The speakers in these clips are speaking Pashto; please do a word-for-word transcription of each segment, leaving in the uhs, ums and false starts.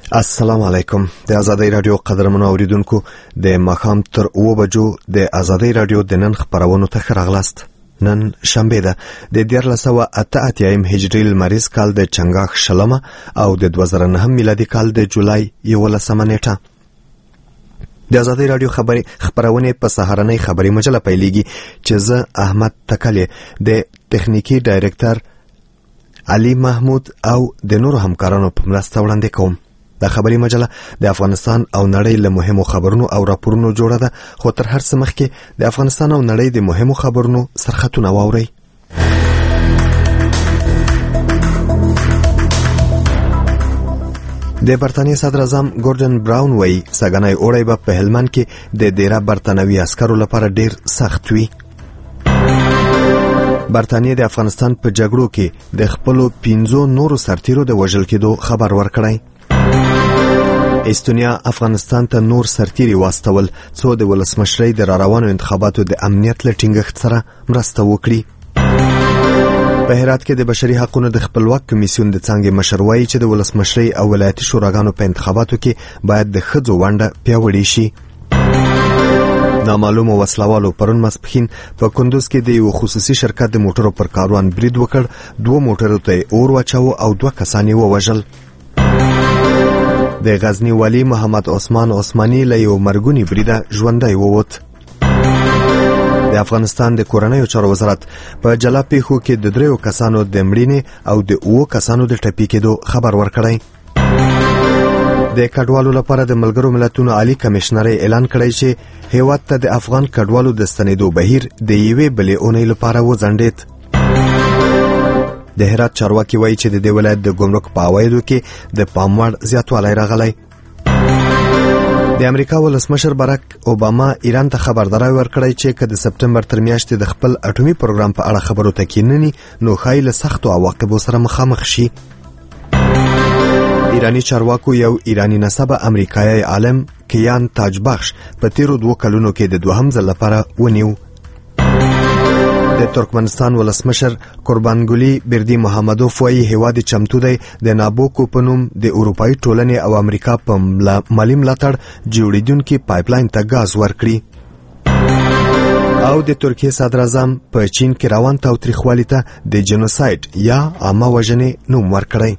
السلام علیکم. د آزادۍ رادیو قدرمنو اوریدونکو د ماښام تر اوه بجو د آزادۍ رادیو د نن خبرونو ته ښه راغلاست. نن شنبه ده د دیارلس سوه اته اتیایم هجري لمریز کال د چنګاښ شلمه او د دوه زره نهم میلادي کال د جولای یولسمه نیټه. د آزادۍ رادیو خبري خبرونه په سهارنۍ خبري مجله پیلېږي چې زه احمد تکلی د تخنیکی ډایرکټر علي محمود او د نورو همکارانو په مرسته وړاندې کوم. د خبري مجله د افغانستان او نړۍ له مهمو خبرونو او راپورونو جوړه ده، خو تر هر څه مخکې د افغانستان او نړۍ د مهمو خبرونو سرخطونه واورئ. د برتانیې صدر اعظم ګوردن براون وایي سږنی اوړی به په هلمند کې د ډیره برتانوي عسکرو لپاره ډیر سخت وي. برتانیې د افغانستان په جګړو کې د خپلو پنځو نورو سرتیرو د وژل کېدو خبر ورکړی. استونیا افغانستان ته نور سرتیري واستول څو د ولسمشرۍ د راروانو انتخاباتو د امنیت له ټینګښت سره مرسته وکړي. په هرات کې د بشري حقوقو د خپلواک کمیسیون د څانګې مشر وایي چې د ولسمشرۍ او ولایتي شوراګانو په انتخاباتو کې باید د ښځو ونډه پیاوړې شي. نامعلومو وسلوالو پرون ماسپښین په کندوز کې د یو خصوصي شرکت د موټرو پر کاروان برید وکړ. دوه موټرو ته اور واچاوه او دوه کسان یې ووژل. د غزنی والی محمد عثمان عثماني له یو مرګوني بریده ژوندی ووت. د افغانستان د کورنیو چارو وزارت په جلا پیښو کې د دریو کسانو د مړینې او د اوو کسانو د ټپي کېدو خبر ورکړی. د کډوالو لپاره د ملګرو ملتونو عالی کمشنرۍ اعلان کړی چې هیواد ته د افغان کډوالو د ستنېدو بهیر د یوې بلې اونۍ لپاره وځنډېد. د هرات چارواکي وایي چې د دې ولایت د ګمرک په عوایدو کې د پام وړ زیاتوالی راغلی. د امریکا ولسمشر باراک اوباما ایران ته خبرداری ورکړی چې که د سپتمبر تر میاشتې د خپل اټومي پروګرام په اړه خبرو ته کینني نو ښایي له سختو عواقبو سره مخامخ شي. ایرانی چارواکو یو ایرانی نسبه امریکایي عالم کیان تاجبخش په تیرو دوه کلونو کې د دوهم ځل لپاره ونیو. د ترکمنستان ولسمشر قربانګولي بردي محمدوف وایي هیواد چمتو دی د نابوکو په نوم د اروپایي ټولنې او امریکا په مالي ملاتړ جوړیدونکي پایپلاین ته ګاز ورکړي. او د ترکیې صدر اعظم په چین کې روان تاوتریخوالي ته د جنوساید یا عامه وژنې نوم ورکړی.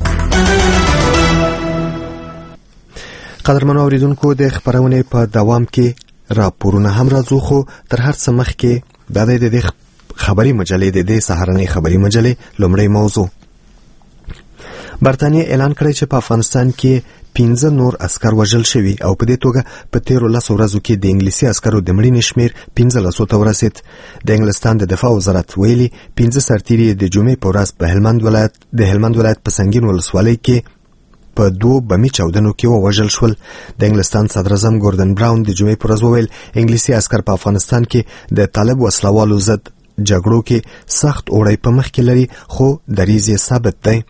قدرمنو اوریدونکو د خبرونې په دوام کې راپورونه هم راځو، خو تر هر څه مخکې دا د دې خبري مجلې د دې سهارنۍ خبري مجلې لومړی موضوع. برتانیې اعلان کړی چې په افغانستان کې پنځه نور عسکر وژل شوي او په دې توګه په تیرو لسو ورځو کې د انګلیسي عسکرو د مړینې شمیر پنځلسو ته ورسېد. د انګلستان د دفاع وزارت ویلي پنځه سرتیري د جمعې په ورځ په هلمند ولایت د هلمند ولایت په سنګین ولسوالۍ کې په دوه بمي چاودنو کې ووژل شول. د انګلستان صدر اعظم ګوردن براون د جمعې په ورځ وویل انګلیسي عسکر په افغانستان کې د طالب وسلوالو ضد جګړو کې سخت اوړی په مخ کې لري، خو دریځ یې ثابت دی.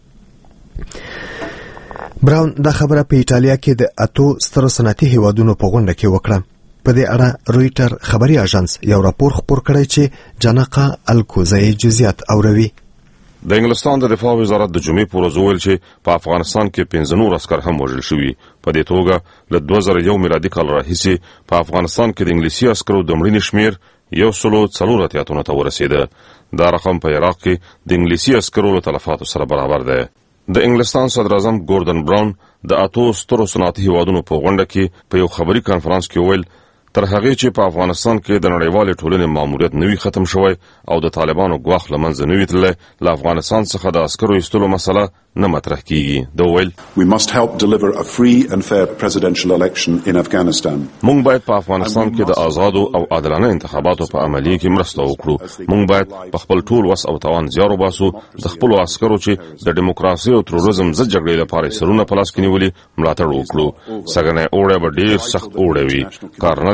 براون دا خبره په ایټالیا کې د اتو سترو صنعتي هیوادونو په غونډه کې وکړه. په دې اړه رویټر خبري اژانس یو راپور خپور کړی چې جانقه الکوزی جزئیات اوروي. د انګلستان د دفاع وزارت د جمعې په ورځ وویل چې په افغانستان کې پنځه نور عسکر هم وژل شوي. په دې توګه له دوه زره یو میلادي کال راهیسې په افغانستان کې د انګلیسي عسکرو د مړینې شمیر یو سلو څلور اتیاتونو ته ورسېده. دا رقم په عراق کې د انګلیسي عسکرو له تلفاتو سره برابر دی. د انګلستان صدر اعظم ګوردن براون د اتو سترو صنعتي هیوادونو په غونډه کې په یو خبري کانفرنس کې وویل تر هغې چې په افغانستان کې د نړیوالې ټولنې ماموریت نوی ختم شوی او د طالبانو ګواښ له منځه نوی تللی، له افغانستان څخه د عسکرو ایستلو مسله نه مطرح کیږي. دا ویل We must help deliver a free and fair presidential election in Afghanistan. مونږ باید په افغانستان کې د آزادو او عادلانه انتخاباتو په عملیه کې مرسته وکړو. مونږ باید په خپل ټول وس او توان زیار وباسو د خپلو عسکرو چې د دیموکراسي او تروریزم ضد جګړې لپاره سرونه په لاس کې نیولي ملاتړ وکړو. سږنی اوړی به ډېر سخت اوړی وي. کار نه دی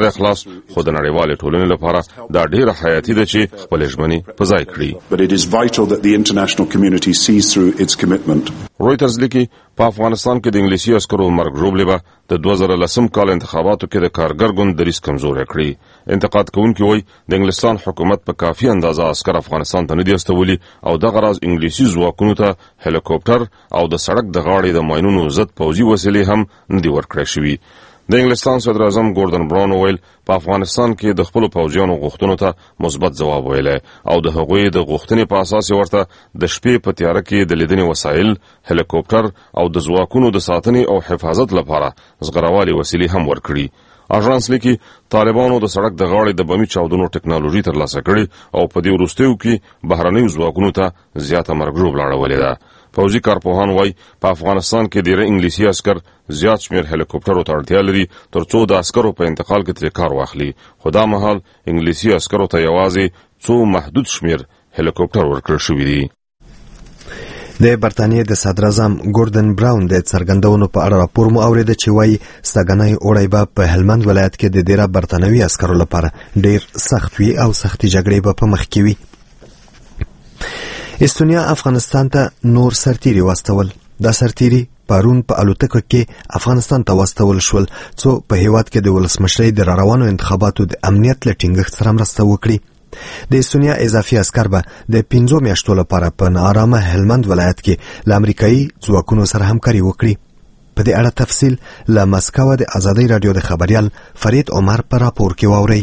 اخلاص خو د نړیوال ټولنې لپاره دا ډیره حیاتي ده چې خپل ژمنې په ځای کړي. But it is vital that the international community sees through its commitment. رویټرز لیکي په افغانستان کې د انګلیسي عسکرو مرګ ژوبلې به د دوه زره لسم کال انتخاباتو کې د کارګر ګوند دریځ کمزوری کړي. انتقاد کوونکي وایي د انګلستان حکومت په کافي اندازه عسکر افغانستان ته نه دي استولي او دغه راز انګلیسي ځواکونو ته هلیکوپټر او د سړک د غاړې د ماینونو ضد پوځي وسیلې هم نه دي ورکړې شوي. د انګلستان صدر اعظم ګوردن براون ویل په افغانستان کې د خپل پوځیانو غوښتنو ته مثبت ځواب ویلی او د هغوی د غوښتنې په اساس ورته د شپې په تیاره کې د لیدنې وسایل، هلیکوپټر او د ځواکونو د ساتنې او حفاظت لپاره زغروالي وسیلې هم ورکړي. اژانس لیکي طالبانو د سړک د غاړې د بمي چاودنو ټکنالوژي ترلاسه کړې او په دې وروستیو کې بهرنیو ځواکونو ته زیاته مرګ ژوبله اړولې ده. پوځي کارپوهان وایي په افغانستان کې ډېر انګلیسي عسکر زیات شمېر هلیکوپټرو ته اړتیا لري ترڅو د عسکرو په انتقال کې ترې کار واخلي، خو دا مهال انګلیسي عسکرو ته یوازې څو محدود شمېر هلیکوپټر ورکړل شوي دي. د برتانیې د صدر اعظم ګوردن براون د څرګندونو په اړه راپور مو اورېده چې وایي ستګنی اوړی به په هلمند ولایت کې د ډېره برتانوي عسکرو لپاره ډېر سخت وي او سختې جګړې به په مخ کې وي. استونیا افغانستان ته نور سرتیري واستول. دا سرتیري پرون په الوتکه کې افغانستان ته واستول شول څو په هیواد کې د ولسمشرۍ د راروانو انتخاباتو د امنیت له ټینګښت سره مرسته وکړي. د استونیا اضافي عسکر به د پنځو میاشتو لپاره په ناارامه هلمند ولایت کې له امریکایي ځواکونو سره همکاري وکړي. په دې اړه تفصیل له مسکو د ازادۍ راډیو د خبريال فرید عمر په راپور کې واورئ.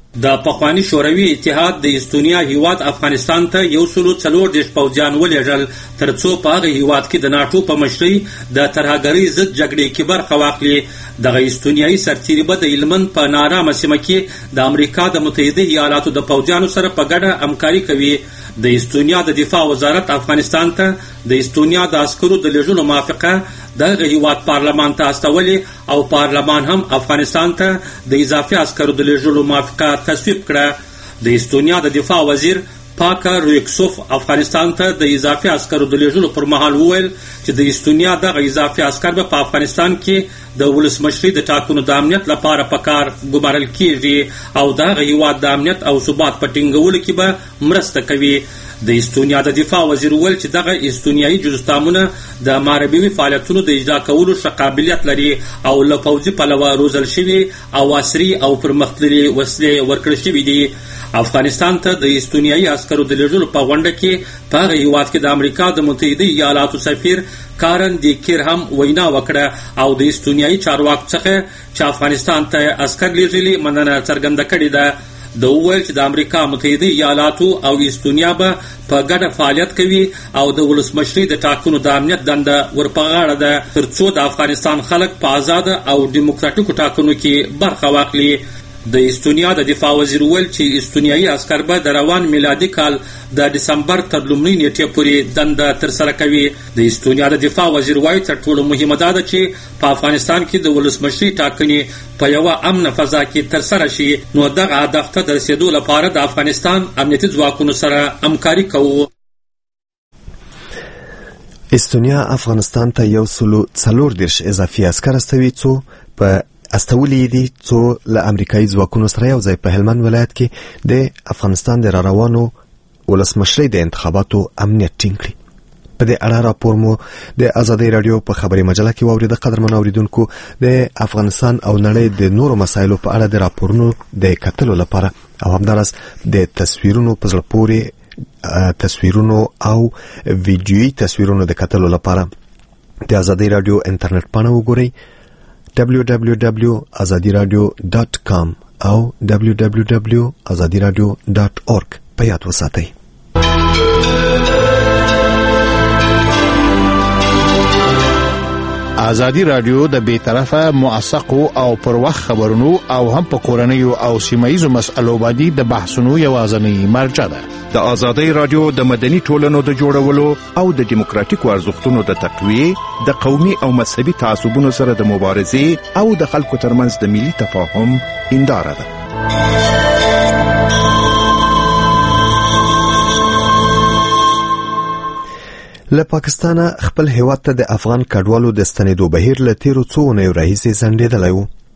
د پخوانی شوروي اتحاد د استونیا هیواد افغانستان ته یو سلو څلور دیش پوځیان ولېږل ترڅو په هغه هیواد کې د ناټو په مشرۍ د ترهګرۍ ضد جګړې کې برخه واخلي. دغه استونیایي سرتیري به د هلمند په نارامه سیمه کې د امریکا د متحده ایالاتو د پوځیانو سره په ګډه همکاري کوي. د استونیا د دفاع وزارت افغانستان ته د استونیا د عسکرو د لېږلو موافقه دغه هیواد پارلمان ته استولې او پارلمان هم افغانستان ته د اضافي عسکرو د لېږلو موافقه تصویب کړه. د استونیا د دفاع وزیر پاکا رویکسوف افغانستان ته د اضافي عسکرو د لېږلو پر مهال وویل چې د استونیا دغه اضافي عسکر به په افغانستان کې د ولسمشرۍ د ټاکنو د امنیت لپاره په کار ګمارل کیږي او دغه هیواد د امنیت او ثبات په ټینګولو کې به مرسته کوي. د استونیا د دفاع وزیر ویل چې دغه استونیایي جزستامونه د ماربوي فعالیتونو د اجرا کولو ښه قابلیت لري او له پوځي پلوه روزل شوي او عصري او پرمختللي وسلې ورکړل شوي دي. افغانستان ته د استونیایي عسکرو د لېږلو په غونډه کې په هغه هیواد کې د امریکا د متحده ایالاتو سفیر کارن دی کیر هم وینا وکړه او د استونیایي چارواکو څخه چې افغانستان ته عسکر لېږلي مننه څرګنده کړې ده. د وویل چې د امریکا متحده ایالاتو او استونیا به په ګډه فعالیت کوي او د ولسمشرۍ د ټاکنو د امنیت دنده ورپه غاړه ده ترڅو د افغانستان خلک په آزاده او ډیموکراټیکو ټاکنو کې برخه واخلي. د استونیا د دفاع وزیر ویل چې استونیایي عسکر به د روان میلادي کال د دسمبر تر لومړۍ نیټې پورې دنده ترسره کوي. د استونیا د دفاع وزیر وایي تر ټولو مهمه دا ده چې په افغانستان کې د ولسمشرۍ ټاکنې په یوه امنه فضا کې ترسره شي. نو دغه هدف ته د رسېدو لپاره د افغانستان امنیتي ځواکونو سره همکاري کوو. استونیا افغانستان ته یو سلو څلور دیرش اضافي عسکر استوي څو په استولې دي څو له امریکایي ځواکونو سره یو ځای په هلمند ولایت کې د افغانستان د راروانو ولسمشرۍ د انتخاباتو امنیت ټینګ کړي. په دې اړه راپور مو د ازادۍ راډیو په خبري مجله کې واورېده. قدرمن اوریدونکو د افغانستان او نړۍ د نورو مسایلو په اړه د راپورونو د کتلو لپاره او همدارس د تصویرونو په زړه پورې تصویرونو او ویډیویي تصویرونو د کتلو لپاره د ازادۍ راډیو انټرنیټ پاڼه وګورئ دبلیو دبلیو دبلیو ډاټ ازادي راډیو ډاټ کام او دبلیو دبلیو دبلیو ډاټ ازادي راډیو ډاټ اورګ په یاد وساتئ. ازادي راډیو د بې طرفه موثقو او پر وخت خبرونو او هم په کورنیو او سیمایي مسایلو باندې د بحثونو یوازینی مرجع ده. د ازادي راډیو د مدني ټولنو د جوړولو او د دیموکراتیکو ارزښتونو د تقویې د قومي او مذهبي تعصبونو سره د مبارزې او د خلکو ترمنځ د ملي تفاهم هنداره ده. له پاکستانه خپل هیواد ته د افغان کډوالو د ستنېدو بهیر له تیرو څو اونیو راهیسې ځنډېدلی و.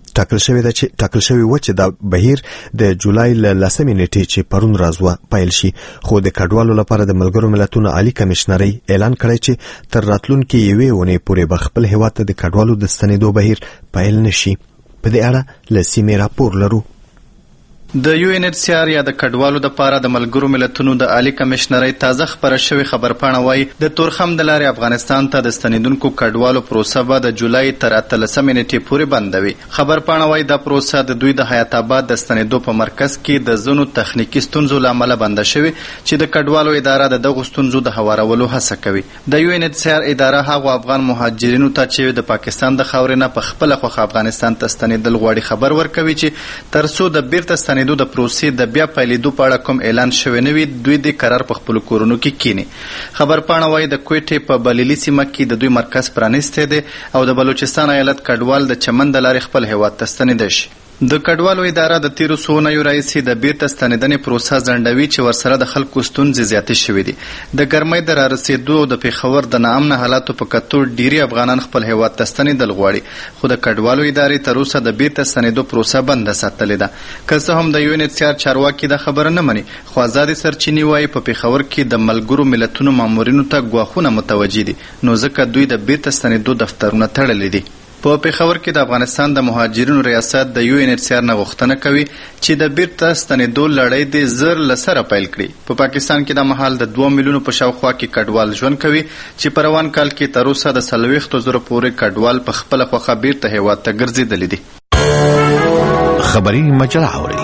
ټاکل شوی ده چې ټاکل شوی و چې د بهیر د جولای ل لسمې نیټې چې پرون راځو پایل شي، خو د کډوالو لپاره د ملګرو ملتونو عالی کمشنري اعلان کړی چې تر راتلونکي یوې ونې پورې به خپل هیواد ته د کډوالو د ستنېدو بهیر پایل نشي. په دې اړه له سیمې راپور لرو. د یو ان ایچ سی آر یا د کډوالو د پاره د ملګرو ملتونو د عالی کمشنري تازه خبره شوی خبرپاڼه وایي د تورخم د لارې افغانستان ته د ستنیدونکو کډوالو پروسه به د جولای تر اتلسمې نیټې پورې بندوي. خبرپاڼه وایي دا پروسه د دوی د حیات آباد د ستنیدو په مرکز کې د ځینو تخنیکی ستونزو له امله بنده شوی چې د کډوالو اداره د دغو ستونزو د هوارولو هڅه کوي. د یو ان ایچ سی آر اداره هغو افغان مهاجرینو ته چې د پاکستان د خاورې نه په خپله خوښه افغانستان ته ستنیدل غواړي خبر ورکوي چې تر څو د بیرته ستنیدو د پروسې د بیا پیلېدو په اړه کوم اعلان شوی نه وي، دوی د قرار په خپلو کورونو کې کینی. خبرپاڼه وایي د کویټې په بلیلي سیمه کې د دوی مرکز پرانیستی دی او د بلوچستان ایالت کډوال د چمن د لارې خپل هیواد ته ستنېدی شي. د کډوالو اداره د تیرو څو اونیو راهیسې د بیرته ستنېدنې پروسه ځنډوي چې ورسره د خلکو ستونزې زیاتې شوې دي. د ګرمۍ د رارسېدو او د پېښور د ناامنه حالاتو په کتو ډېری افغانان خپل هیواد ته ستنېدل غواړي، خو د کډوالو ادارې تر اوسه د بیرته ستنېدو پروسه بنده ساتلې ده. که څه هم د یو ان ایچ سی آر چارواکي دا خبره نه مني، خو ازادې سرچینې وایي په پېښور کې د ملګرو ملتونو مامورینو ته ګواښونه متوجه دي، نو ځکه دوی د بیرته ستنېدو دفترونه تړلي دي. په پېښور کې د افغانستان د مهاجرینو ریاست د یو ان ایچ سی آر نه غوښتنه کوي چې د بیرته ستنېدو لړۍ دې زر له سره پیل کړي. په پاکستان کې د مهال د دوه میلیونو په شاوخوا کې کډوال ژوند کوي چې په روان کال کې تر اوسه د څلوېښتو زرو پورې کډوال په خپله خوښه بیرته هیواد ته ګرځېدلي دي. خبري مجله اوري.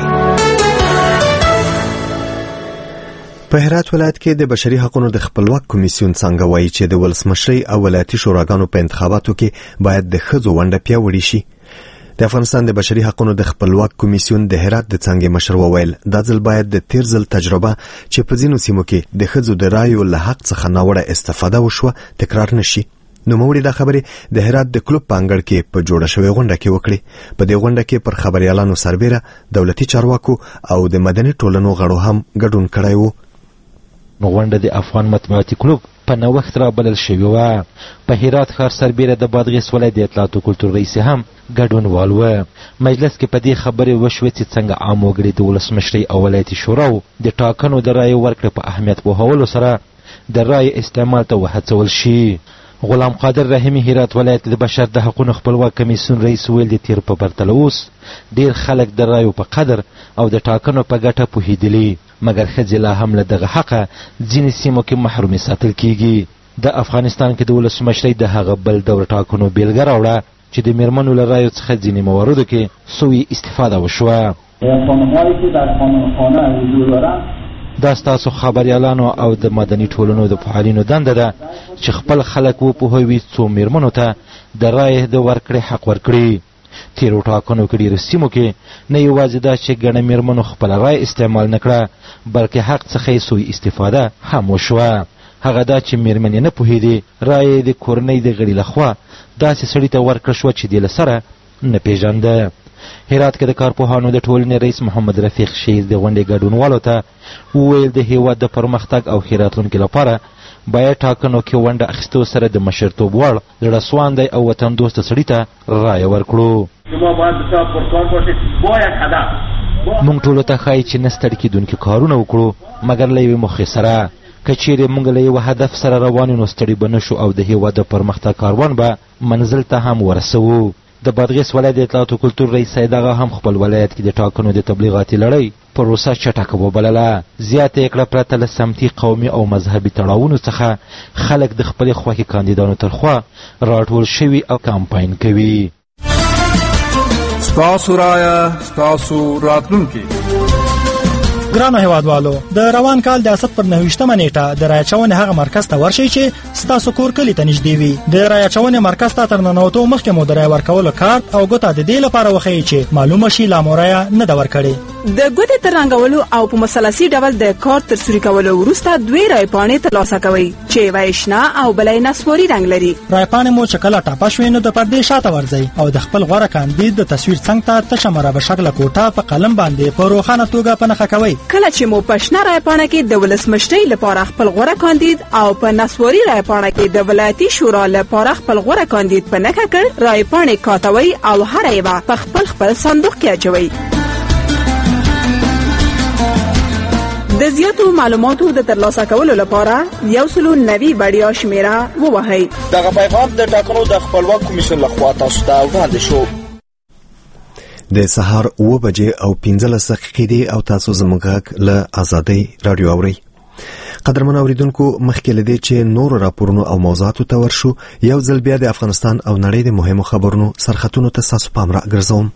په هرات ولایت کې د بشري حقوقو د خپلواک کمیسیون څنګه وایي چې د ولسمشرۍ او ولایتي شوراګانو په انتخاباتو کې باید د ښځو ونډه پیاوړې شي. د افغانستان د بشري حقوقو د خپلواک کمیسیون د هرات د څنګې مشر وویل دا ځل باید د تیر ځل تجربه چې په ځینو سیمو کې د ښځو د رایو له حق څخه ناوړه استفاده وشوه تکرار نشي. نوموړي دا خبرې د هرات د کلوب په انګړ کې په جوړه شوې غونډه کې وکړې. په دې غونډه کې پر خبريالانو سربېره دولتي چارواکو او د مدني ټولنو غړو هم ګډون کړی و. غونډه د افغان مطبوعاتي کلوب په نوښت را بلل شوې وه. په هرات ښار سربېره د بادغیس ولایت د اطلاعاتو کلتور رئیس هم ګډونوال و. مجلس کې په دې خبرې وشوې چې څنګه عام وګړي د ولسمشرۍ او ولایتي شوراو د ټاکنو د رایو ورکړې په اهمیت پوهولو سره د رایې استعمال ته وهڅول شي. غلام قادر رحیمي هرات ولایت د بشر د حقوقو خپلواک کمیسیون رئیس ویل د تیر په پرتله اوس ډېر خلک د رایو په قدر او د ټاکنو په ګټه پوهېدلي، مګر ښځې لا هم له دغه حقه ځینې سیمو کې محرومې ساتل کیږي. د افغانستان کې د ولسمشرۍ د هغه بل ډول ټاکنو بیلګه راوړه چې د میرمنو له رایو څخه ځینې مواردو کې سوء استفاده وشوه. دا ستاسو خبریالانو او د مدني ټولنو د فعالینو دنده ده چې خپل خلک وپوهوي څو میرمنو ته د رایې د ورکړې حق ورکړي. تیرو ټاکنو کې ډېرو سیمو کې نه یوازې دا چې ګڼه میرمنو خپله رایې استعمال نه کړه، بلکې حق څخه یې سوء استفاده هم وشوه. هغه دا چې میرمنې نه پوهېدې رایې د کورنۍ د غړي لخوا داسې سړي ته ورکړه شوه چې دې له سره نه پېژانده. هرات کې د کارپوهانو د ټولنې رئیس محمد رفیق شیر د غونډې ګډونوالو ته وویل د هېواد د پرمختګ او ښې راتلونکي لپاره باید ټاکنو کې ونډه اخیستو سره د مشرتوب وړ زړه سواندی او وطن دوسته سړي ته رایه ورکړو. موږ ټولو ته ښایي چې نه ستړي کېدونکي کارونه وکړو، مګر له یوې موخې سره. که چیرې موږ له یوه هدف سره روان یو نو ستړي به نه شو او د هېواد د پرمختګ کاروان به منزل ته هم ورسوو. د بادغیس ولایت د اطلاعاتو کلتور رئیس سید هغه هم خپل ولایت کې د ټاکنو د تبلیغاتي لړۍ پروسه چټکه وبلله. زیاته یې کړه پرته له سمتي قومي او مذهبي تړاوونو څخه خلک د خپلې خوښې کاندیدانو تر خوا راټول شوي او کمپاین کوي. ستاسو رایه ستاسو راتلونکی. ګرانو هیوادوالو، د روان کال د اسد پر نهویشتمه نیټه د رایه چونې هغه مرکز ته ورشئ چې ستاسو کور کلي ته نږدې وي. د رایه چونې مرکز ته تر ننوتو مخکې مو د رایه ورکولو کارت او ګوته د دې لپاره وښیئ چې معلومه شي لا مو رایه نه ده ورکړې. د ګوتې تر رنګولو او په مثلثي ډول د کارت تر سوري کولو وروسته دوې رایې پاڼې ترلاسه کوئ چې یوه یې شنه او بله یې نسواري رنګ لري. رایې پاڼې مو چې کله ټاپه شوې نو د پردې شاته ورځئ او د خپل غوره کاندید د تصویر څنګ ته تشه مربع شکله کوټه په قلم باندې په روښانه توګه په نښه کوئ. کله چې مو په شنه رایپاڼه کې د ولسمشرۍ لپاره خپل غوره کاندید او په نسواري رایپاڼه کې د ولایتي شورا لپاره خپل غوره کاندید په نښه کړ، رایپاڼې کاټوئ او هره یوه په خپل خپل صندوق کې اچوئ. د زیاتو معلوماتو د ترلاسه کولو لپاره یو سلو نوي بډیا شمیره ووهئ. دغه پیغام د ټاکنو د خپلواک کمیسیون لخوا تاسو ته وړاندې شو. د سهار اوه بجې او پنځلس دقیقې دي او تاسو زموږ غږ له ازادۍ راډیو اورئ. قدرمن اوریدونکو، مخکې له دې چې نور راپورونو او موضوعاتو ته ورشو، یو ځل بیا د افغانستان او نړۍ د مهمو خبرونو سرخطونو ته ستاسو پام راګرځوم.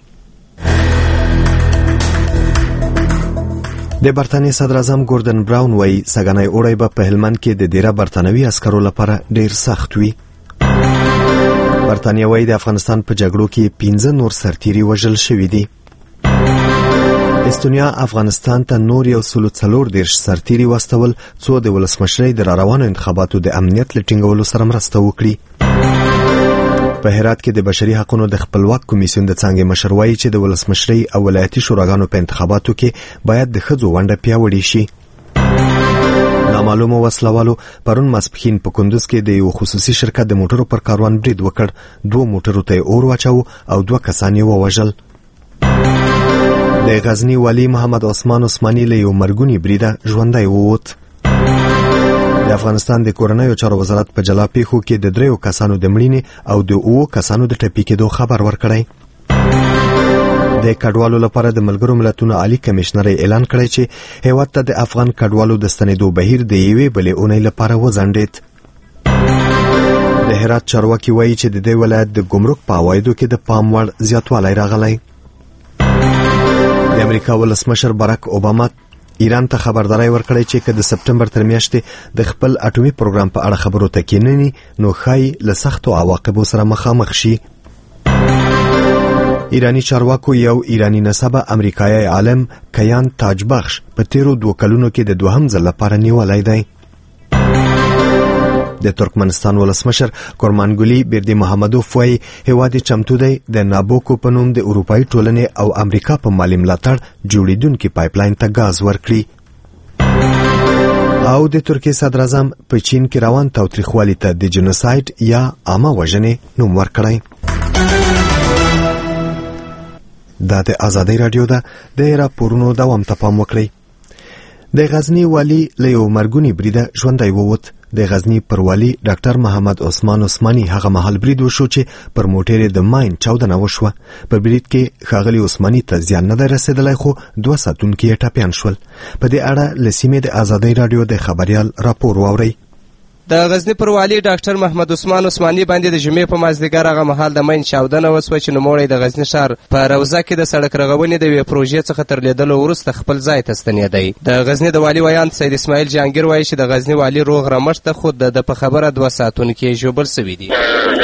د برتانیې صدر اعظم ګوردن براون وایي سږنی اوړی به په هلمند کې د ډیره برتانوي عسکرو لپاره ډیر سخت وي. برتانیه وایي د افغانستان په جګړو کې پنځه نور سرتیري وژل شوي دي. استونیا افغانستان ته نور یو سلو څلور دېرش سرتیري واستول څو د ولسمشرۍ د راروانو انتخاباتو د امنیت له ټینګولو سره مرسته وکړي. په هرات کې د بشري حقوقو د خپلواک کمیسیون د څانګې مشر وایي چې د ولسمشرۍ او ولایتي شوراګانو په انتخاباتو کې باید د ښځو ونډه پیاوړې شي. نامعلومو وسلوالو پرون ماسپښین په کندوز کې د یو خصوصي شرکت د موټرو پر کاروان برید وکړ. دوه موټرو ته اور واچاوه او دوه کسان یې ووژل. د غزنی والی محمد عثمان عثماني له یو مرګوني بریده ژوندی ووت. د افغانستان د کورنیو چارو وزارت په جلا پیښو کې د دریو کسانو د مړینې او د اوو کسانو د ټپي کېدو خبر ورکړی. د کډوالو لپاره د ملګرو ملتونو عالی کمشنرۍ اعلان کړی چې هیواد ته د افغان کډوالو د ستنېدو بهیر د یوې بلې اونۍ لپاره وځنډېد. د هرات چارواکي وایي چې د دې ولایت د ګمرک په عوایدو کې د پام وړ زیاتوالی راغلی. د امریکا ولسمشر باراک اوباما ایران ته خبرداري ورکړې چې که د سپټمبر تر میاشتې د خپل اټومي پروګرام په اړه خبرو ته کېنني نو ښایي له سختو عواقبو سره مخامخ شي. ایرانی چارواکو یو ایرانی نسبه امریکایي عالم کیان تاجبخش په تیرو دوه کلونو کې د دوهم ځل لپاره نیولای دی. د ترکمنستان ولسمشر کورمانګولي بیردی محمدوف وایي هیواد چمتو دی د نابوکو په نوم د اروپایي ټولنې او امریکا په مالي ملاتړ جوړیدونکي پایپلاین ته غاز ورکړي. او د ترکیې صدر اعظم په چین کې روان تاوتریخوالي ته د جنوساید یا عامه وژنې نوم ورکړی. دا د ازادۍ راډیو ده. د راپورونو دوام ته پام وکړئ. د غزنی والی له یو مرګوني بریده ژوندی ووت. د غزنی پر والی ډاکټر محمد عثمان عثماني هغه مهال برید وشو چې پر موټر د ماین چاودنه وشوه. په برید کې ښاغلي عثماني ته زیان نه دی رسېدلی خو دوه ساتونکي یې ټپیان شول. په دې اړه له سیمې د ازادۍ راډیو د خبریال راپور واورئ. د غزنی پر والی ډاکټر محمد عثمان عثماني باندې د جمعې په مازدیګر هغه مهال د ماین چاودنه وسوه چې نوموړی د غزنی ښار په روضه کې د سړک رغونې د یوې پروژې څخه تر لیدلو وروسته خپل ځای ته ستنېدی. د غزنی د والي ویاند سید اسماعیل جهانګیر وایي چې د غزنی والي روغ رمټ ته خو د په خبره دوه ساتونکي یې ژوبل سوي دي.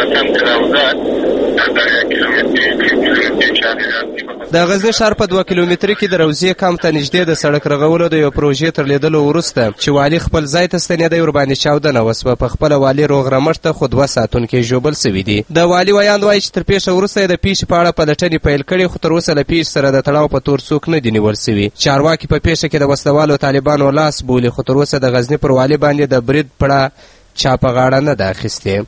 د غزنی ښار په دوه کیلومتري کې د روضې کمپ ته نږدې د سړک رغولو د یو پروژې تر لیدلو وروسته چې والي خپل ځای ته ستنېدی ورباندې چاودنه وسوه. په خپله والي روغ رمټ ته خو دوه ساتونکي ژوبل سوي دي. د والي ویاند وایي چې تر پیښه وروسته یې د پیښې په اړه پلټنې پیل کړې خو تر اوسه له پیښې سره د تړاو په تور څوک نه دي نیول سوي. چارواکي په پیښه کې د وسلوالو طالبانو لاس بولي خو تر اوسه د غزنی پر والي باندې د برید پړه چا په غاړه نه ده اخیستې.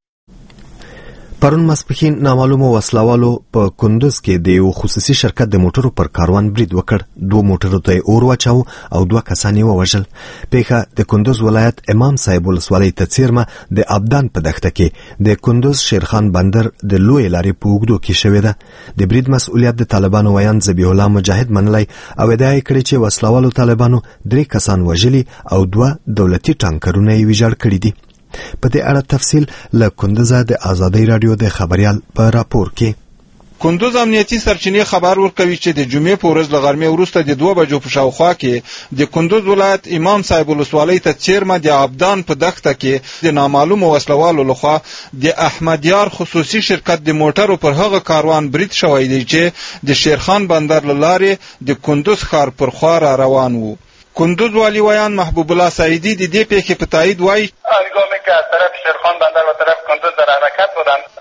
پرون ماسپښین نامعلومو وسلوالو په کندوز کې د یو خصوصي شرکت د موټرو پر کاروان برید وکړ. دوه موټرو ته اور واچاوه او دوه کسان یې ووژل. پیښه د کندوز ولایت امام صاحب ولسوالۍ ته څیرمه د ابدان په دښته کې د کندوز شیرخان بندر د لوی لارې په اوږدو کې شوې ده. د برید مسؤلیت د طالبانو ویاند ذبیح الله مجاهد منلی او ادعا یې کړې چې وسلوالو طالبانو درې کسان وژلي او دوه دولتي ټانکرونه یې ویجاړ کړي دي. په دې اړه تفصیل له کندوزه د ازادۍ راډیو د خبریال په راپور کې. کندوز امنیتي سرچینې خبر ورکوي چې د جمعې په ورځ له غرمې وروسته د دوه بجو په شاوخوا کې د کندوز ولایت امام صاحب ولسوالۍ ته څیرمه د ابدان په دښته کې د نامعلومو وسلوالو لخوا د احمدیار خصوصي شرکت د موټرو پر هغه کاروان برید شوی دی چې د شیرخان بندر له لارې د کندوز ښار پر خوا را روان وو. کندوز والی ویان محبوب الله سعیدی د دې پیښې په تایید وایي هنگامی که از طرف شیرخان بندر و طرف کندوز در حرکت بودند در مسیر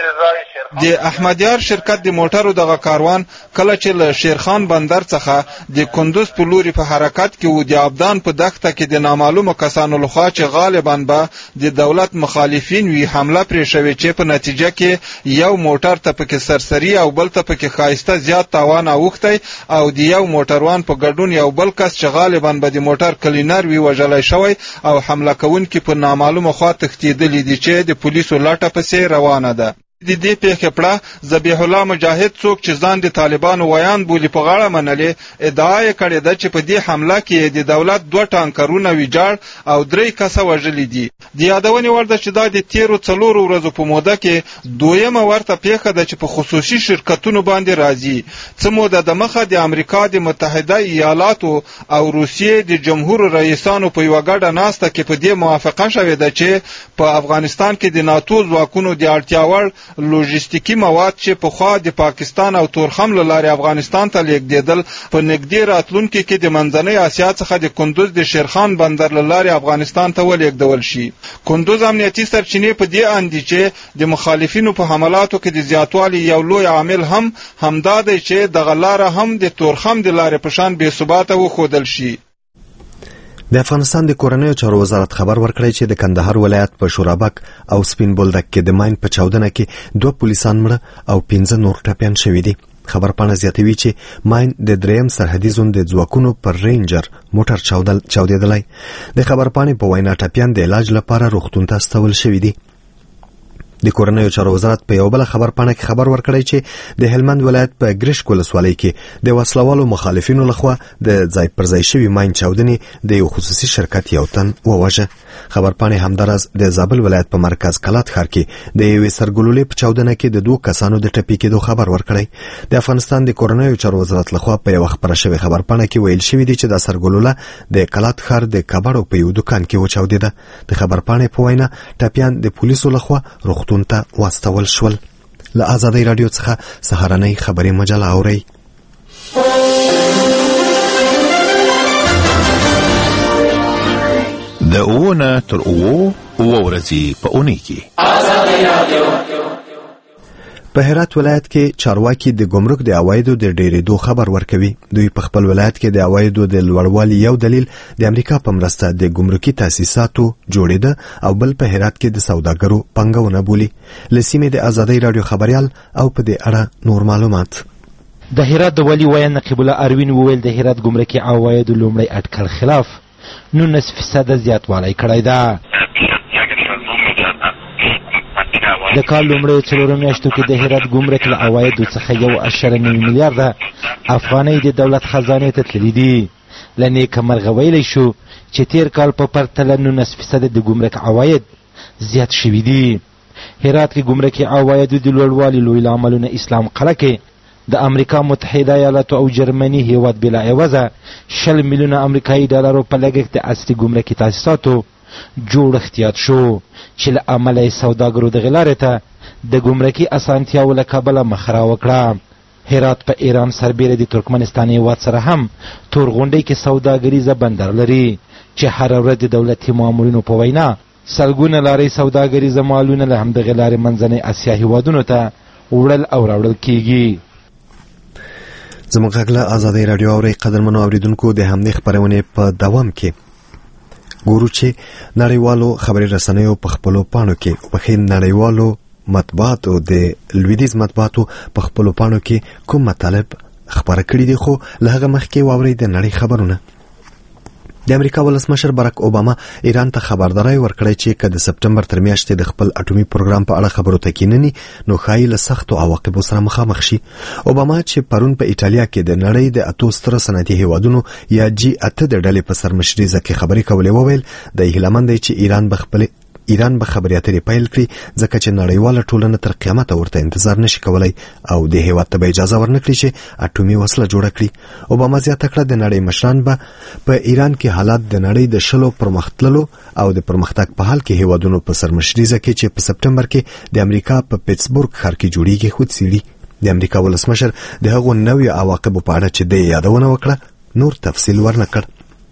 د احمدیار شرکت د موټرو دغه کاروان کله چې له شیرخان بندر څخه د کندوز په لوري په حرکت کې و د ابدان په دښته کې د نامعلومه کسانو لخوا چې غالباً به د دولت مخالفین وی حمله پرې شوې چې په نتیجه کې یو موټر ته پکې سرسری او بل ته پکې خایسته زیات تاوان اوختی او د یو موټروان په ګډون یو بل کس چې غالباً به د موټر کلینر وی وژلای شوی او حمله کوونکي په نامعلومه خوا تښتېدلي دي چې د پولیسو لاټه پسې روانه ده. د دې پیښې پړه ذبیح الله مجاهد څوک چې ځان د طالبانو ویان بولي په غاړه منلې ادعا یې کړې ده چې په دې حمله کې د دولت دوه ټانکرونه ویجاړ او درې کسه وژلي دي. د یادونې وړ ده چې دا د تیرو څلورو ورځو په موده کې دویمه ورته پیښه ده چې په خصوصي شرکتونو باندې راځي. څه موده د مخه د امریکا د متحده ایالاتو او روسیې د جمهور رئیسانو په یوه ګډه ناسته کې په دې موافقه شوې ده چې په افغانستان کې د ناتو ځواکونو د اړتیا وړ لوجستیکی مواد چې په خوا د پاکستان او تورخم له لارې افغانستان ته لیږدېدل په نږدې راتلونکي کې د منځنۍ اسیا څخه د کندوز د شیرخان بندر له لارې افغانستان ته ولیږدول شي. کندوز امنیتي سرچینې په دې اندي چې د مخالفینو په حملاتو کې د زیاتوالي یو لوی عامل هم همدا دی چې دغه لاره هم د تورخم د لارې په شان بې ثباته وښودل شي. د افغانستان د کورنیو چارو وزارت خبر ورکړی چې د کندهار ولایت په شورابک او سپین بولدک کې د ماین په چاودنه کې دوه پولیسان مړه او پنځه نور ټپیان شوي دي. خبر پاڼه زیاتوي چې ماین د دریم سرحدي زون د ځواکونو پر رینجر موټر چاودل چاودېدلی. د خبر پاڼې په وینا ټپیان د علاج لپاره روغتون ته استول شوي دي. د کورنیو چارو وزارت په یو بل خبر پاڼه کې خبر ورکړی چې د هلمند ولایت په ګرشک ولسوالۍ کې د وسلوالو مخالفینو لخوا د ځای پر ځای شوي ماین چاودنې د یو خصوصي شرکت یو تن ووژه. خبر پاڼې همداراز د زابل ولایت په مرکز کلات ښار کې د یوې سرګلولې په چاودنه کې د دوه کسانو د ټپي کېدو خبر ورکړی. د افغانستان د کورنیو چارو وزارت لخوا په یو خبره شوی خبر پاڼه کې ویل شوی دی چې د سرګلوله د کلات ښار د کباړو په یو دکان کې وچاودېده. د خبر پاڼې په وینا ټپیان د پولیسو لخوا روغتون ته واستول شول. له آزادۍ راډیو څخه سهارنۍ خبري مجله اورئ. د اوونه تر اوو اوه ورځې په اونۍ کې آزادۍ راډیو. په هرات ولایت کې چارواکي د ګمرک د عوایدو د ډېرېدو خبر ورکوي. دوی په خپل ولایت کې د عوایدو د لوړوالي یو دلیل د امریکا په مرسته د ګمرکي تاسیساتو جوړېده او بل په هرات کې د سوداګرو پنګونه بولي. له سیمې د آزادۍ راډیو خبریال او په دې اړه نور معلومات. د هرات د والي ویان نقیب الله اروین وویل د هرات ګمرکي عوایدو لومړی اټکل خلاف نولس فیصده زیاتوالی کړی ده. د کال لومړی څلورو میاشتو کې د هرات ګمرک له عوایدو څخه یو اشاره نوي میلیارده افغانۍ د دولت خزانې ته تللي دي. له نیکه مرغه ویلی شو چې تیر کال په پرتله نولس فیصده د ګمرک عواید زیات شوي دي. هرات کې ګمرکي عوایدو د لوړوالي لوی لاملونه اسلام قلعه کې د امریکا متحده ایالاتو او جرمني هیواد بلا عوضه شل میلیونه امریکایي ډالرو په لګښت د عصري ګمرکي تاسیساتو جوړښت یاد شو چې له امله یې سوداګرو دغې لارې ته د ګمرکي اسانتیاو له کبله مخ را وکړه. هرات په ایران سربیره د ترکمنستان هیواد سره هم تورغونډۍ کې سوداګریزه بندر لري چې هره ورځ د دولتي مامورینو په وینا سلګونه لارې سوداګریزه مالونه له همدغې لارې منځنۍ اسیا هیوادونو ته وړل او راوړل کیږي. زموږ غږ له آزادۍ راډیو اورئ. قدرمنو اوریدونکو، د همدې خپرونې په دوام کې ګورو چې نړیوالو خبري رسنیو په خپلو پاڼو کې په خې نړیوالو مطبوعاتو د لویدیز مطبوعاتو په خپلو پاڼو کې کوم مطالب خبره کړي دي. خو له هغه مخکې واورئ د نړۍ خبرونه. د امریکا ولسمشر باراک اوباما ایران ته خبرداري ورکړې چې که د سپټمبر تر میاشتې د خپل اټومي پروګرام په اړه خبرو ته کینني نو ښایي له سختو عواقبو سره مخامخ شي. اوباما چې پرون په ایټالیا کې د نړۍ د اتو سترو صنعتي هیوادونو یا جی اته د ډلې په سرمشري ځکه خبرې کولې وویل د هیلمن دی چې ایران به خپل ایران به خبري اترې پیل کړي ځکه چې نړیواله ټولنه تر قیامت ورته انتظار نشي کولای او د هیواد ته به اجازه ورنکړي چې اټومي وسله جوړه کړي. اوباما زیاته کړه د نړۍ مشران به په ایران کې حالات د نړۍ د شلو پرمختللو او د پرمختګ په حال کې هیوادونو په سرمشري ځکه چې په سپټمبر کې د امریکا په پیټسبورګ ښار کې جوړیږي خو څیړي. د امریکا ولسمشر د هغو نوي عواقبو په اړه چې د یادونه وکړه نور تفصیل ورنکړ.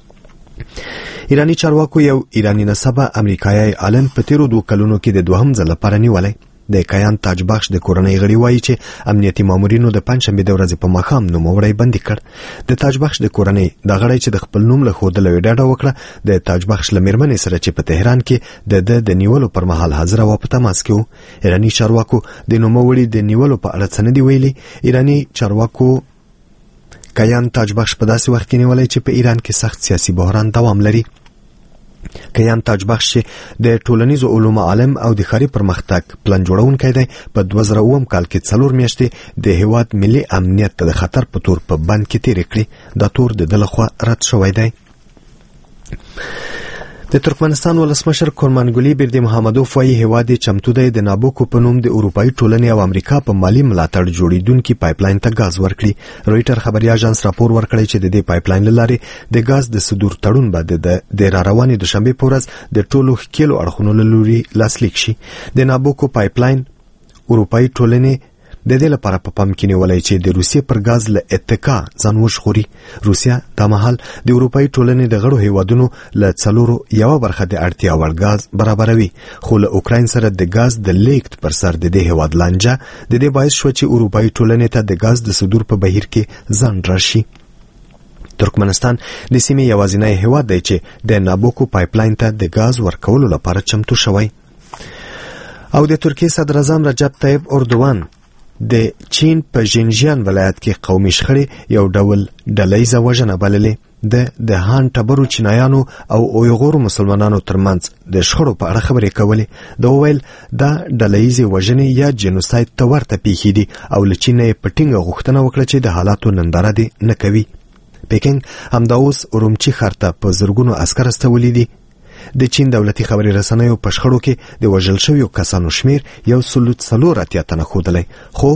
ایرانی چارواکو یو ایرانی نسبه امریکایي عالم په تیرو دوه کلونو کې د دوهم ځل لپاره نیولای. د کیان تاج بخش د کورنۍ غړي وایي چې امنیتي مامورینو د پنځشنبه د ورځې په ماښام نوموړی بندي کړ. د تاج بخش د کورنۍ د غړي چې د خپل نوم له ښودلو یې ډاډه وکړه د تاج بخش له میرمنې سره چې په تهران کې د د د نیولو پر مهال حاضره وه په تماس کې و. ایراني چارواکو د نوموړي د نیولو په اړه څه نه دي ویلي. ایراني چارواکو کیان تاج بخش په داسې وخت کې نیولی چې په ایران کې سخت سیاسي بحران دوام لري. کیان تاج بخش چې د ټولنیزو علومو عالم او د ښاري پرمختګ پلان جوړونکی دی په دوه زره اووم کال کې څلور میاشتې د هیواد ملي امنیت ته د خطر په تور په بند کې تیرې کړې. دا تور د ده لخوا رد شوی دی. د ترکمنستان ولسمشر کورمانګولي بیردي محمدوف وایي هیواد یې چمتو دی د نابوکو په نوم د اروپایي ټولنې او امریکا په مالي ملاتړ جوړیدونکي پایپلاین ته ګاز ورکړي. رویټر خبري اژانس راپور ورکړی چې د دې پایپلاین له لارې د ګاز د صدور تړون به د راروانې دوشنبې په ورځ د ټولو ښکېلو اړخونو له لوري لاسلیک شي. د نابوکو پایپلاین اروپایي ټولنې د دې لپاره په پام کې نیولای چې د روسیې پر ګاز له اتکا ځان وژغوري. روسیا دا مهال د اروپایي ټولنې د غړو هیوادونو له څلورو یوه برخه د اړتیا وړ ګاز برابروي، خو له اوکراین سره د ګاز د لیږد پر سر د دې هیواد لانجه د دې باعث شوه چې اروپایي ټولنې ته د ګاز د صدور په بهیر کې ځنډ راشي. ترکمنستان د سیمې یوازینی هیواد دی چې د نابوکو پایپلاین ته د ګاز ورکولو لپاره چمتو شوی. او د ترکیې صدر اعظم رجب طیب اردوان د چین په ژینژیان ولایت کې قومي شخړې یو ډول ډلهیزه وژنه بللې. د د هان ټبرو چینایانو او اویغورو مسلمانانو ترمنځ د شخړو په اړه خبرې کولې. د وویل دا ډلهیزې وژنې یا جنوساید ته ورته پیښې دي او له چین یې په ټینګه غوښتنه وکړه چې د حالاتو ننداره دې نه کوي. پیکینګ همدا اوس ارومچي ښار ته په زرګونو عسکر استولي دي. د چین دولتي خبري رسنیو په شخړو کې د وژل شویو کسانو شمیر یو سل څلور اتیا تنه ښودلی، خو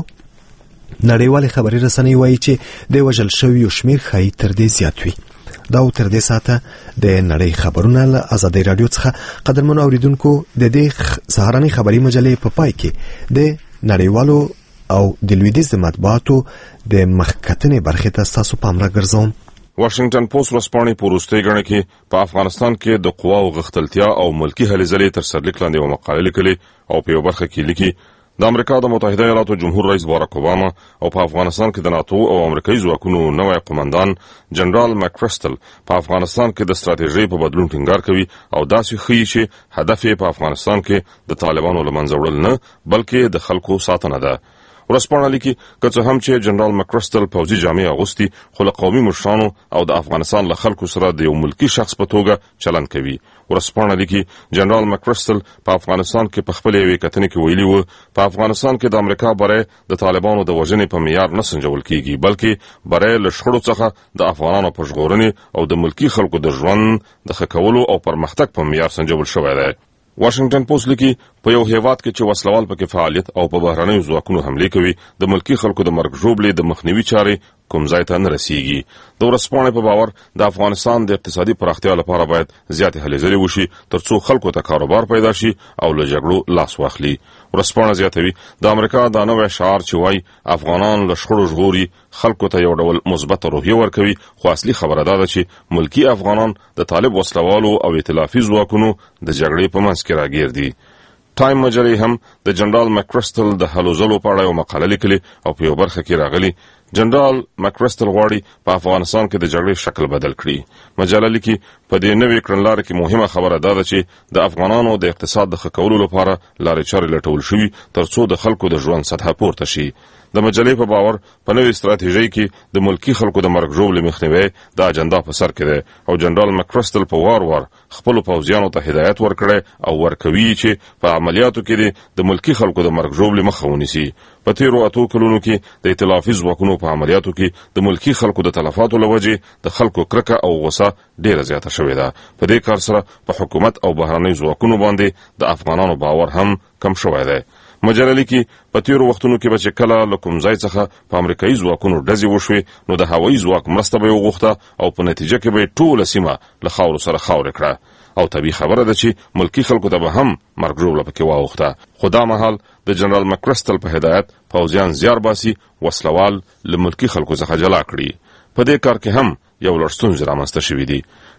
نړیوالې خبري رسنۍ وایي چې د وژل شویو شمیر ښایي تر دې زیات وي. دا او تر دې ساعته د نړۍ خبرونه له ازادۍ راډیو څخه قدرمنو اوریدونکو د دې سهارنۍ خبري مجلې په پای کې د نړیوالو او د لویدیځ مطبوعاتو د مخکتنې برخې ته ستاسو پام راګرځوم. واشنگټن پوسټ ورځپاڼې په وروستۍ ګڼه کې په افغانستان کې د قواو غښتلتیا او ملکی هلې ځلې تر سرلیک لاندې یوه مقاله لیکلې او په یوه برخه کې لیکي د امریکا د متحده ایالاتو جمهور رئیس باراک اوباما او په افغانستان کې د ناتو او امریکایي ځواکونو نوی قومندان جنرال مکرستل په افغانستان کې د ستراتیژۍ په بدلون ټینګار کوي او داسې ښیي چې هدف یې په افغانستان کې د طالبانو له منځه وړل نه بلکې د خلکو ساتنه ده. ورځپاڼه لیکي که څه هم چې جنرال مکرستل پوځي جامې اغوستي خو له قومي مشرانو او د افغانستان له خلکو سره د یو ملکی شخص په توګه چلند کوي. ورځپاڼه لیکي جنرال مکرستل په افغانستان کې په خپلې یوې کتنې کې ویلي و په افغانستان کې د امریکا بری د طالبانو د وژنې په معیار نه سنجول کیږي بلکې بری له شخړو څخه د افغانانو په ژغورنې او د ملکی خلکو د ژوند د ښه کولو او پرمختګ په معیار سنجول شوی دی. واشنگټن پوسټ لیکي په یو هیواد کې چې وسلوال پکې فعالیت او په بهرنیو ځواکونو حملې کوي د ملکی خلکو د مرګ ژوبلې د مخنیوي چارې کوم ځای ته نه رسیږي. د ورځپاڼې په باور د افغانستان د اقتصادي پراختیا لپاره باید زیاتې هلې ځلې وشي ترڅو خلکو ته کاروبار پیدا شي او له جګړو لاس واخلي. ورځپاڼه زیاتوي د امریکا دا نوی شعار چې وایي افغانان له شخړو ژغوري خلکو ته یو ډول مثبت روحیه ورکوي، خو اصلي خبره دا ده چې ملکی افغانان د طالب وسلوالو او ائتلافي ځواکونو د جګړې په منځ کې راګیر دي. ټایم مجلې هم د جنرال مکرستل د هلو ځلو په اړه یو مقاله لیکلې او په یو برخه کې راغلي جنرال مکرستل غواړي په افغانستان کې د جګړې شکل بدل کړي. مجله لیکي په دې نوې کړنلارې کې مهمه خبره دا ده چې د افغانانو د اقتصاد د ښه کولو لپاره لارې چارې لټول شوي ترڅو د خلکو د ژوند سطحه پورته شي. د مجلې په باور په نوې ستراتیژۍ کې د ملکی خلکو د مرګ ژوبلې مخنیوی د اجنډا په سر کې دی او جنرال مکرستل په وار وار خپلو پوځیانو ته هدایت ورکړی او ورکوي چې په عملیاتو کې د ملکی خلکو د مرګ ژوبلې مخه ونیسي. په تیرو اتو کلونو کې د ائتلافي ځواکونو په عملیاتو کې د ملکی خلکو د تلفاتو له وجې د خلکو کرکه او غوسه ډیره زیاته شوې ده. په دې کار سره په حکومت او بهرنیو ځواکونو باندې د افغانانو باور هم کم شوی دی. مجله لیکي په تیرو وختونو کې به چې کله له کوم ځای څخه په امریکایي ځواکونو ډزې وشوې نو د هوایي ځواک مرسته به یې وغوښته او په نتیجه کې به یې ټوله سیمه له خاورو سره خاورې کړه او طبیعي خبره ده چې ملکی خلکو ته به هم مرګ ژوبله پکې واوښته. خو دا مهال د جنرال مکرستل په هدایت پوځیان زیار باسي وسلوال له ملکی خلکو څخه جلا کړي. په دې کار کې هم یو لړ ستونزې رامنځته شوي دي.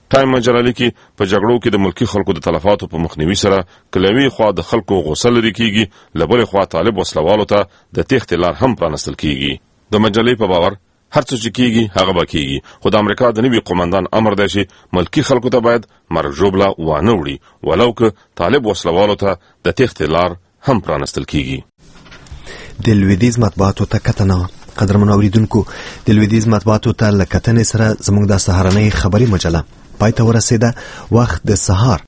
ټایم مجله لیکي په جګړو کې د ملکی خلکو د تلفاتو په مخنیوي سره کلوي خوا د خلکو غوسه لري کیږي، لبلې خوا طالب وسلوالو ته د تېښتې لار هم پرانستل کیږي. د مجلې په باور هر څه چې کیږي هغه به کیږي، خو د امریکا د نوي قومندان امر دی چې ملکی خلکو ته باید مرګ ژوبله وانه وړي، ولو که طالب وسلوالو ته د تېښتې لار هم پرانستل کیږي. د لویدیځ مطبوعاتو ته کتنه. قدرمنو اوریدونکو، د لویدیځ مطبوعاتو ته له کتنې سره زموږ د سهارنۍ خبري مجله پای ته ورسېده. وخت د سهار